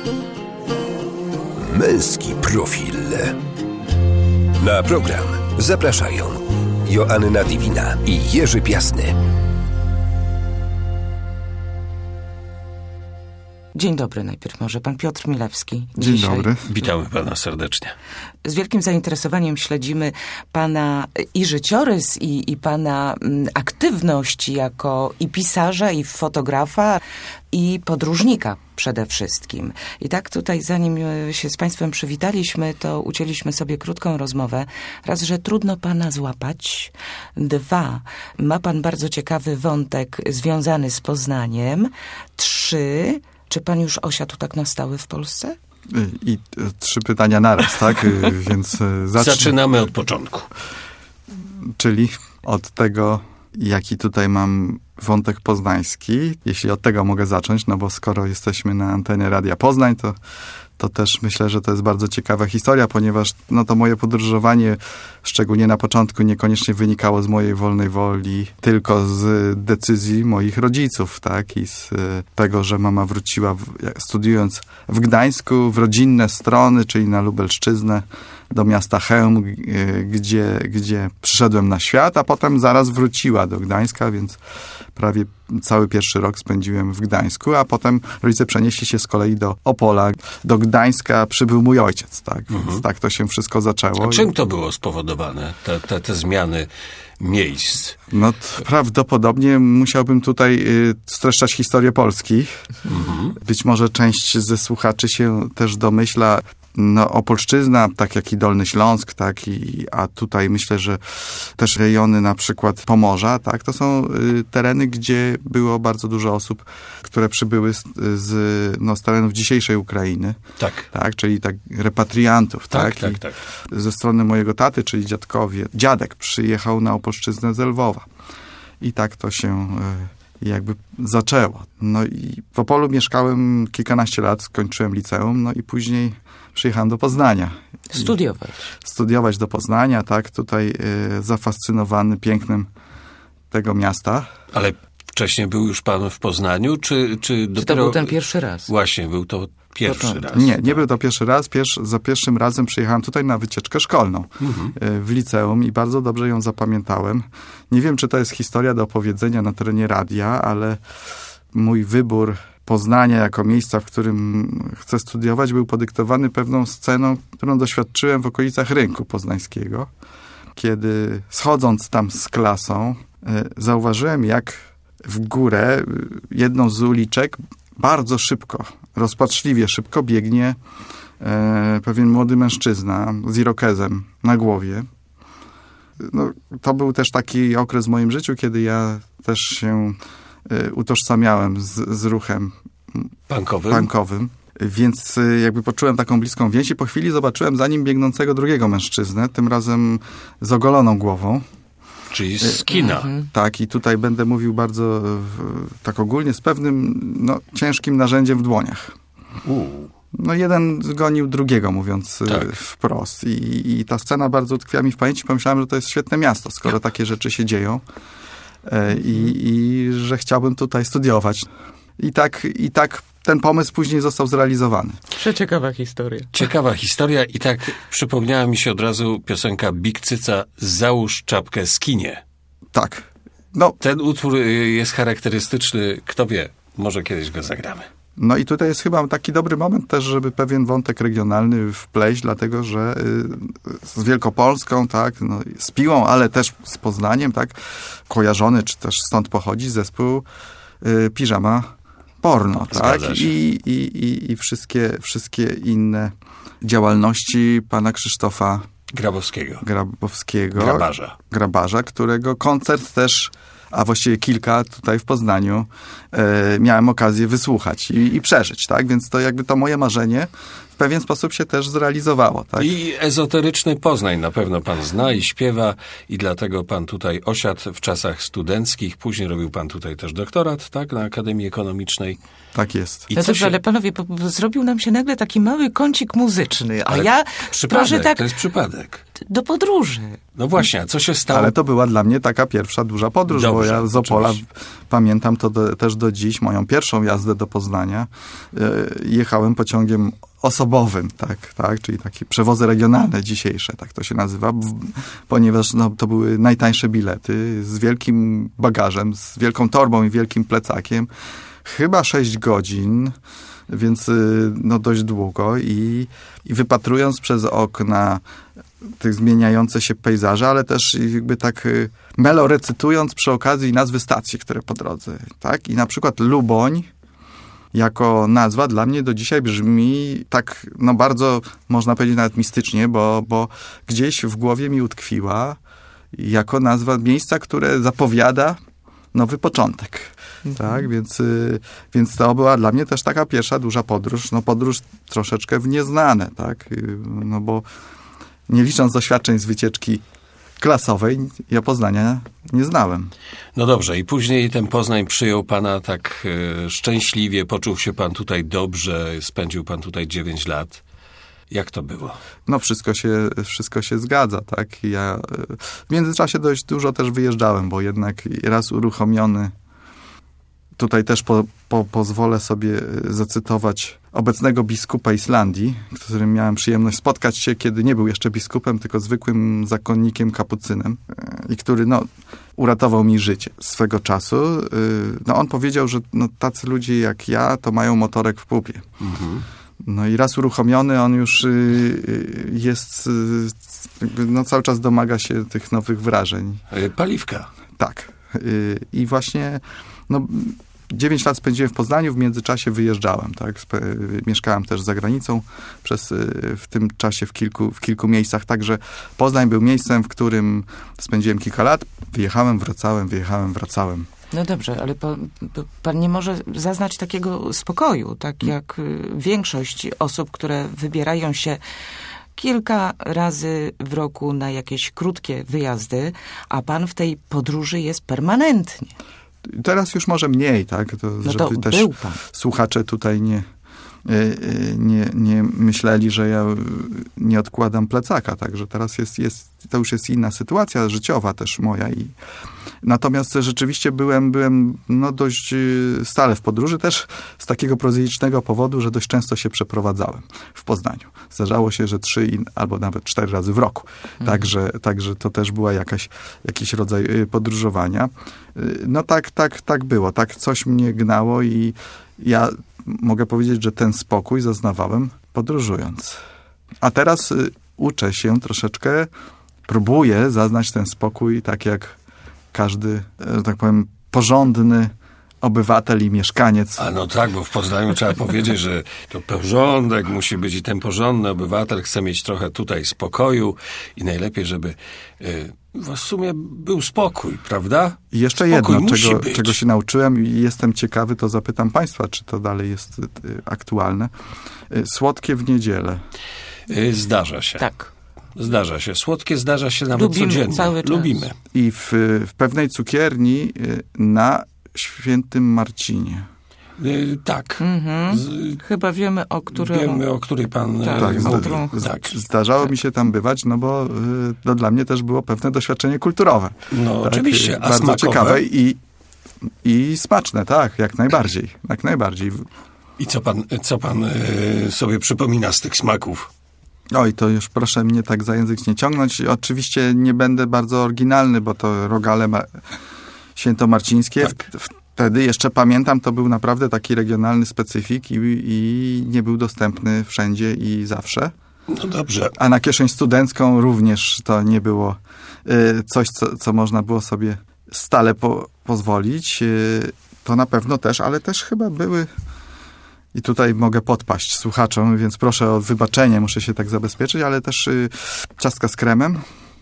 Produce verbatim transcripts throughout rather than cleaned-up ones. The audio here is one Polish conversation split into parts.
Męski profil. Na program zapraszają Joanna Diwina i Jerzy Piasny. Dzień dobry, najpierw może pan Piotr Milewski. Dzień Dzisiaj. dobry. Witamy pana serdecznie. Z wielkim zainteresowaniem śledzimy pana i życiorys, i, i pana mm, aktywność jako i pisarza, i fotografa, i podróżnika przede wszystkim. I tak tutaj, zanim się z państwem przywitaliśmy, to ucięliśmy sobie krótką rozmowę. Raz, że trudno pana złapać. Dwa, ma pan bardzo ciekawy wątek związany z Poznaniem. Trzy, czy pan już osiadł tak na stałe w Polsce? I, i trzy pytania naraz, tak? Więc zacznę. Zaczynamy od początku. Czyli od tego, jaki tutaj mam wątek poznański. Jeśli od tego mogę zacząć, no bo skoro jesteśmy na antenie Radia Poznań, to, to też myślę, że to jest bardzo ciekawa historia, ponieważ no to moje podróżowanie, szczególnie na początku, niekoniecznie wynikało z mojej wolnej woli, tylko z decyzji moich rodziców, tak? I z tego, że mama wróciła, w, studiując w Gdańsku, w rodzinne strony, czyli na Lubelszczyznę, do miasta Chełm, gdzie, gdzie przyszedłem na świat, a potem zaraz wróciła do Gdańska, więc prawie cały pierwszy rok spędziłem w Gdańsku, a potem rodzice przenieśli się z kolei do Opola. Do Gdańska przybył mój ojciec, tak? Mhm. Więc tak to się wszystko zaczęło. A czym to było spowodowane, te, te, te zmiany miejsc? No prawdopodobnie musiałbym tutaj y, streszczać historię Polski. Mhm. Być może część ze słuchaczy się też domyśla. No, Opolszczyzna, tak jak i Dolny Śląsk, tak, i, a tutaj myślę, że też rejony na przykład Pomorza, tak, to są y, tereny, gdzie było bardzo dużo osób, które przybyły z, z, no, z terenów dzisiejszej Ukrainy. Tak. Tak, czyli tak repatriantów, tak. Tak, tak, tak. Ze strony mojego taty, czyli dziadkowie, dziadek przyjechał na Opolszczyznę z Lwowa. I tak to się y, jakby zaczęło. No i w Opolu mieszkałem kilkanaście lat, skończyłem liceum, no i później przyjechałem do Poznania. Studiować. Studiować do Poznania, tak, tutaj y, zafascynowany pięknem tego miasta. Ale wcześniej był już pan w Poznaniu, czy, czy dopiero... Czy to był ten pierwszy raz? Właśnie, był to pierwszy to, raz. Nie, nie tak. był to pierwszy raz. Pierwszy, za pierwszym razem przyjechałem tutaj na wycieczkę szkolną mhm. y, w liceum i bardzo dobrze ją zapamiętałem. Nie wiem, czy to jest historia do opowiedzenia na terenie radia, ale mój wybór Poznania jako miejsca, w którym chcę studiować, był podyktowany pewną sceną, którą doświadczyłem w okolicach rynku poznańskiego. Kiedy schodząc tam z klasą, zauważyłem, jak w górę jedną z uliczek bardzo szybko, rozpaczliwie szybko biegnie pewien młody mężczyzna z irokezem na głowie. No, to był też taki okres w moim życiu, kiedy ja też się utożsamiałem z, z ruchem punkowym. punkowym. Więc jakby poczułem taką bliską więź i po chwili zobaczyłem za nim biegnącego drugiego mężczyznę, tym razem z ogoloną głową. Czyli z kina. Tak, i tutaj będę mówił bardzo tak ogólnie, z pewnym no, ciężkim narzędziem w dłoniach. U. No jeden gonił drugiego, mówiąc tak. wprost. I, I ta scena bardzo utkwiła mi w pamięci. Pomyślałem, że to jest świetne miasto, skoro takie rzeczy się dzieją. I, i że chciałbym tutaj studiować. I tak, I tak ten pomysł później został zrealizowany. Przeciekawa historia. Ciekawa historia i tak przypomniała mi się od razu piosenka Big Cyca Załóż czapkę skinie. Tak. No. Ten utwór jest charakterystyczny. Kto wie, może kiedyś go zagramy. No i tutaj jest chyba taki dobry moment też, żeby pewien wątek regionalny wpleść, dlatego że z Wielkopolską, tak, no, z Piłą, ale też z Poznaniem, tak, kojarzony, czy też stąd pochodzi zespół y, Piżama Porno, tak, I, i, i, i wszystkie, wszystkie inne działalności pana Krzysztofa Grabowskiego. Grabowskiego. Grabarza. Grabarza, którego koncert też, a właściwie kilka tutaj w Poznaniu e, miałem okazję wysłuchać i, i przeżyć, tak? Więc to jakby to moje marzenie w pewien sposób się też zrealizowało, tak? I ezoteryczny Poznań na pewno pan zna i śpiewa i dlatego pan tutaj osiadł w czasach studenckich. Później robił pan tutaj też doktorat, tak? Na Akademii Ekonomicznej. Tak jest. I no dobrze, się... ale panowie, po, po, zrobił nam się nagle taki mały kącik muzyczny, a ale ja... Przypadek, proszę tak, to jest przypadek. Do podróży. No właśnie, a co się stało? Ale to była dla mnie taka pierwsza duża podróż, Dobrze, bo ja z Opola oczywiście. pamiętam to do, też do dziś, moją pierwszą jazdę do Poznania. E, jechałem pociągiem osobowym, tak, tak, czyli takie przewozy regionalne dzisiejsze, tak to się nazywa, w, ponieważ no, to były najtańsze bilety z wielkim bagażem, z wielką torbą i wielkim plecakiem. Chyba sześć godzin, więc no dość długo i, i wypatrując przez okna tych zmieniające się pejzaże, ale też jakby tak melorecytując przy okazji nazwy stacji, które po drodze, tak? I na przykład Luboń jako nazwa dla mnie do dzisiaj brzmi tak, no bardzo, można powiedzieć nawet mistycznie, bo, bo gdzieś w głowie mi utkwiła jako nazwa miejsca, które zapowiada nowy początek. Mhm. Tak, więc, więc to była dla mnie też taka pierwsza duża podróż, no podróż troszeczkę w nieznane, tak, no bo nie licząc doświadczeń z wycieczki klasowej, ja Poznania nie znałem. No dobrze, i później ten Poznań przyjął pana tak e, szczęśliwie, poczuł się pan tutaj dobrze, spędził pan tutaj dziewięć lat. Jak to było? No wszystko się, wszystko się zgadza, tak. Ja w międzyczasie dość dużo też wyjeżdżałem, bo jednak raz uruchomiony, tutaj też po, po, pozwolę sobie zacytować obecnego biskupa Islandii, z którym miałem przyjemność spotkać się, kiedy nie był jeszcze biskupem, tylko zwykłym zakonnikiem kapucynem i który no, uratował mi życie swego czasu. No on powiedział, że no, tacy ludzie jak ja to mają motorek w pupie. Mhm. No i raz uruchomiony, on już jest, no cały czas domaga się tych nowych wrażeń. Paliwka. Tak. I właśnie, no dziewięć lat spędziłem w Poznaniu, w międzyczasie wyjeżdżałem, tak. Mieszkałem też za granicą przez, w tym czasie w kilku, w kilku miejscach, także Poznań był miejscem, w którym spędziłem kilka lat, wyjechałem, wracałem, wyjechałem, wracałem. No dobrze, ale pan, pan nie może zaznać takiego spokoju, tak jak większość osób, które wybierają się kilka razy w roku na jakieś krótkie wyjazdy, a pan w tej podróży jest permanentnie. Teraz już może mniej, tak? To, no to żeby też był pan. Słuchacze tutaj nie, nie, nie myśleli, że ja nie odkładam plecaka, także teraz jest, jest, to już jest inna sytuacja życiowa też moja. I natomiast rzeczywiście byłem, byłem no dość stale w podróży, też z takiego prozaicznego powodu, że dość często się przeprowadzałem w Poznaniu. Zdarzało się, że trzy albo nawet cztery razy w roku. Mhm. Także, także to też była jakaś, jakiś rodzaj podróżowania. No tak, tak, tak było. Tak coś mnie gnało i ja mogę powiedzieć, że ten spokój zaznawałem podróżując. A teraz y, uczę się troszeczkę, próbuję zaznać ten spokój tak jak każdy, że tak powiem, porządny obywatel i mieszkaniec. A no tak, bo w Poznaniu trzeba powiedzieć, że to porządek musi być i ten porządny obywatel chce mieć trochę tutaj spokoju i najlepiej, żeby y, w sumie był spokój, prawda? I jeszcze spokój jedno, czego, czego się nauczyłem i jestem ciekawy, to zapytam państwa, czy to dalej jest y, aktualne. Y, słodkie w niedzielę. Y, zdarza się. Tak. Zdarza się. Słodkie zdarza się nawet Lubimy codziennie. Cały czas. Lubimy. I w, w pewnej cukierni y, na Świętym Marcinie. Yy, tak. Mhm. Z, Chyba wiemy, o której... Wiemy, o której pan tak, tak, mówi. którą... tak. Zdarzało tak. mi się tam bywać, no bo y, to dla mnie też było pewne doświadczenie kulturowe. No tak? Oczywiście. A bardzo smakowe? ciekawe i, i smaczne, tak, jak najbardziej. Jak najbardziej. I co pan, co pan y, sobie przypomina z tych smaków? Oj, to już proszę mnie tak za język nie ciągnąć. Oczywiście nie będę bardzo oryginalny, bo to rogale ma- świętomarcińskie. Tak. W, wtedy jeszcze pamiętam, to był naprawdę taki regionalny specyfik i, i nie był dostępny wszędzie i zawsze. No dobrze. A na kieszeń studencką również to nie było y, coś, co, co można było sobie stale po, pozwolić. Y, to na pewno też, ale też chyba były... I tutaj mogę podpaść słuchaczom, więc proszę o wybaczenie, muszę się tak zabezpieczyć, ale też y, ciastka z kremem,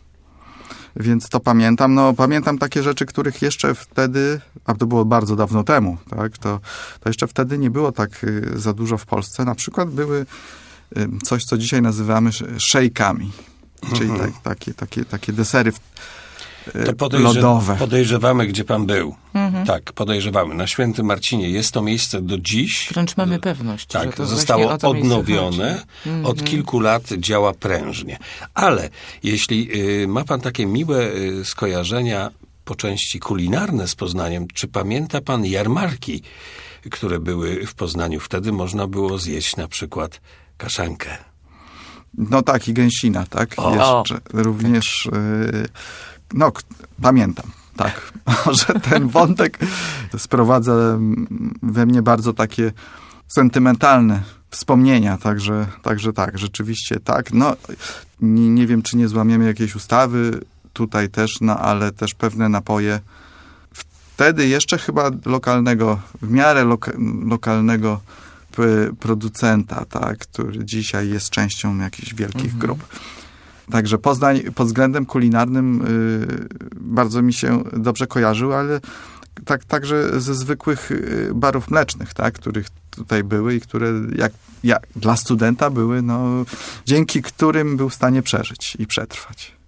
więc to pamiętam. No pamiętam takie rzeczy, których jeszcze wtedy, a to było bardzo dawno temu, tak, to, to jeszcze wtedy nie było tak y, za dużo w Polsce. Na przykład były y, coś, co dzisiaj nazywamy szejkami, czyli tak, takie, takie, takie desery w, To podejrze- lodowe. podejrzewamy, gdzie pan był. Mhm. Tak, podejrzewamy. Na Świętym Marcinie jest to miejsce do dziś. Wręcz mamy pewność, Tak, że to zostało właśnie o to miejsce odnowione. chodzi. Od kilku lat działa prężnie. Ale jeśli y, ma pan takie miłe y, skojarzenia po części kulinarne z Poznaniem, czy pamięta pan jarmarki, które były w Poznaniu? Wtedy można było zjeść na przykład kaszankę. No tak, i gęsina, tak? O. Jeszcze również, yy, no k- pamiętam, tak. Może ten wątek sprowadza we mnie bardzo takie sentymentalne wspomnienia, także, także tak, rzeczywiście tak. No, nie, nie wiem, czy nie złamiemy jakiejś ustawy tutaj też, no ale też pewne napoje wtedy jeszcze chyba lokalnego, w miarę loka- lokalnego producenta, tak, który dzisiaj jest częścią jakichś wielkich mhm. grup. Także Poznań pod względem kulinarnym y, bardzo mi się dobrze kojarzył, ale tak, także ze zwykłych barów mlecznych, tak, których tutaj były i które jak, jak dla studenta były, no, dzięki którym był w stanie przeżyć i przetrwać.